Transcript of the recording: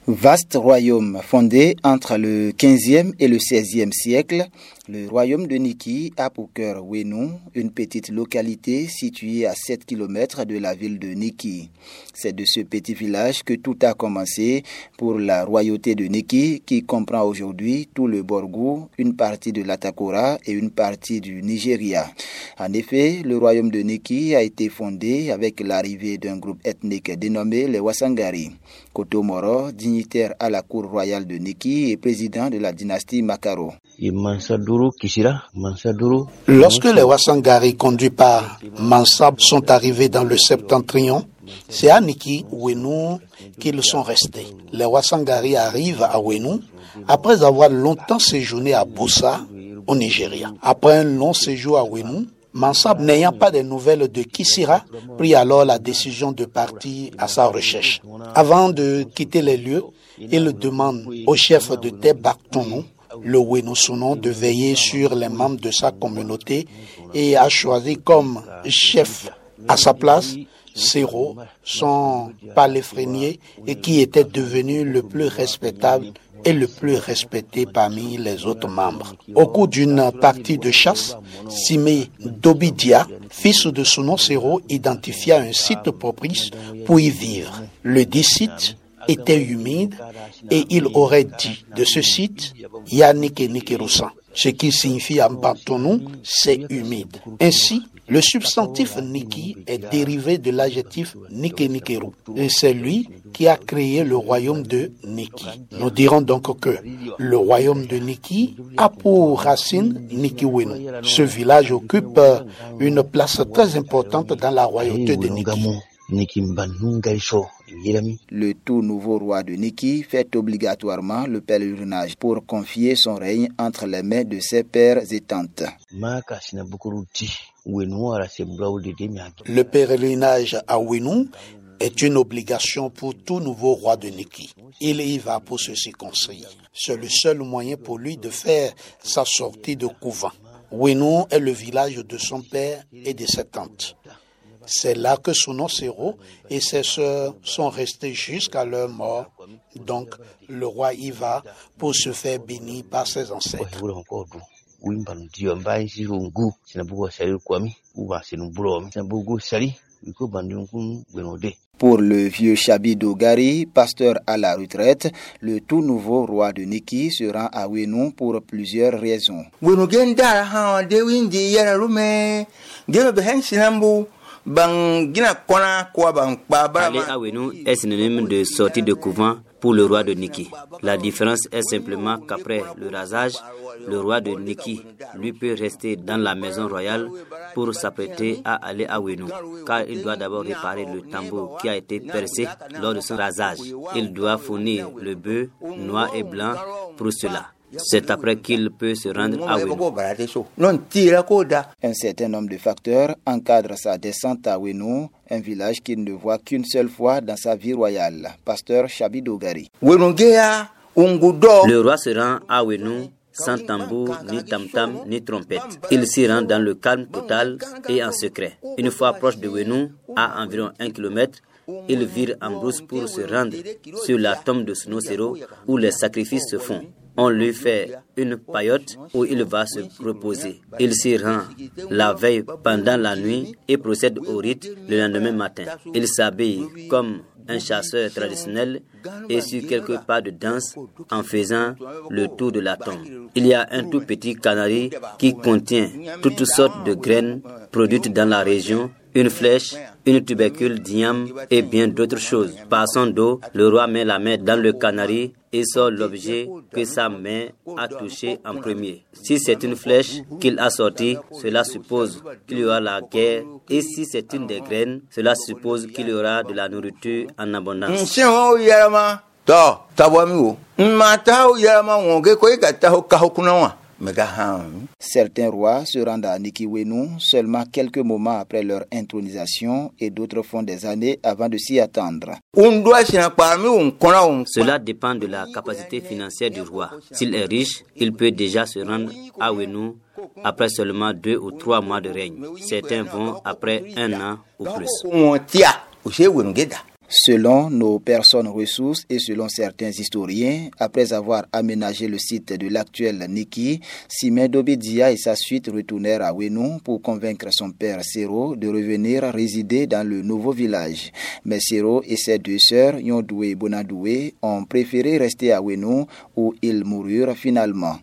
Vaste royaume fondé entre le 15e et le 16e siècle, le royaume de Niki a pour cœur Wenou, une petite localité située à 7 km de la ville de Niki. C'est de ce petit village que tout a commencé pour la royauté de Niki qui comprend aujourd'hui tout le Borgou, une partie de l'Atakora et une partie du Nigeria. En effet, le royaume de Niki a été fondé avec l'arrivée d'un groupe ethnique dénommé les Wasangari. Koto Moro, dignitaire à la cour royale de Niki et président de la dynastie Makaro. Lorsque les Wasangari conduits par Mansab sont arrivés dans le septentrion, c'est à Niki, Wenou, qu'ils sont restés. Les Wasangari arrivent à Wenou après avoir longtemps séjourné à Boussa, au Nigeria. Après un long séjour à Wenou, Mansab, n'ayant pas de nouvelles de Kisira, prit alors la décision de partir à sa recherche. Avant de quitter les lieux, il demande au chef de Tebaktonou, le Wenosuno, de veiller sur les membres de sa communauté et a choisi comme chef à sa place Sero, son paléphrénier, et qui était devenu le plus respectable et le plus respecté parmi les autres membres. Au cours d'une partie de chasse, Simé Dobidia, fils de Suno Sero, identifia un site propice pour y vivre. Le dit site était humide et il aurait dit de ce site Yannick Nikerusan, ce qui signifie en Batonou, c'est humide. Ainsi, le substantif Niki est dérivé de l'adjectif Nike-Nikeru. Et c'est lui qui a créé le royaume de Niki. Nous dirons donc que le royaume de Niki a pour racine Niki-Wenou. Ce village occupe une place très importante dans la royauté de Niki. Le tout nouveau roi de Niki fait obligatoirement le pèlerinage pour confier son règne entre les mains de ses pères et tantes. Le pèlerinage à Wenou est une obligation pour tout nouveau roi de Niki. Il y va pour se circoncire. C'est le seul moyen pour lui de faire sa sortie de couvent. Wenou est le village de son père et de ses tantes. C'est là que Suno Sero et ses sœurs sont restés jusqu'à leur mort. Donc, le roi y va pour se faire bénir par ses ancêtres. Pour le vieux Chabi Dogari, pasteur à la retraite, le tout nouveau roi de Niki se rend à Wenou pour plusieurs raisons. Aller à Wenou est synonyme de sortie de couvent pour le roi de Niki. La différence est simplement qu'après le rasage, le roi de Niki, lui, peut rester dans la maison royale pour s'apprêter à aller à Wenou, car il doit d'abord réparer le tambour qui a été percé lors de son rasage. Il doit fournir le bœuf noir et blanc pour cela. C'est après qu'il peut se rendre à Wenou. Un certain nombre de facteurs encadrent sa descente à Wenou, un village qu'il ne voit qu'une seule fois dans sa vie royale. Pasteur Chabi Dogari. Le roi se rend à Wenou sans tambour, ni tam-tam, ni trompette. Il s'y rend dans le calme total et en secret. Une fois proche de Wenou, à environ 1 km, il vire en brousse pour se rendre sur la tombe de Suno Sero où les sacrifices se font. On lui fait une paillote où il va se reposer. Il s'y rend la veille pendant la nuit et procède au rite le lendemain matin. Il s'habille comme un chasseur traditionnel et suit quelques pas de danse en faisant le tour de la tombe. Il y a un tout petit canari qui contient toutes sortes de graines produites dans la région, une flèche, une tubercule d'igname et bien d'autres choses. Par son dos, le roi met la main dans le canari et sort l'objet que sa main a touché en premier. Si c'est une flèche qu'il a sortie, cela suppose qu'il y aura la guerre. Et si c'est une des graines, cela suppose qu'il y aura de la nourriture en abondance. Certains rois se rendent à Niki-Wenou seulement quelques moments après leur intronisation et d'autres font des années avant de s'y attendre. Cela dépend de la capacité financière du roi. S'il est riche, il peut déjà se rendre à Wenou après seulement 2 ou 3 mois de règne. Certains vont après 1 an ou plus. Selon nos personnes ressources et selon certains historiens, après avoir aménagé le site de l'actuel Niki, Simen Dobedia et sa suite retournèrent à Ouenou pour convaincre son père Sero de revenir résider dans le nouveau village. Mais Sero et ses deux sœurs, Yondoué et Bonadoué, ont préféré rester à Ouenou où ils moururent finalement.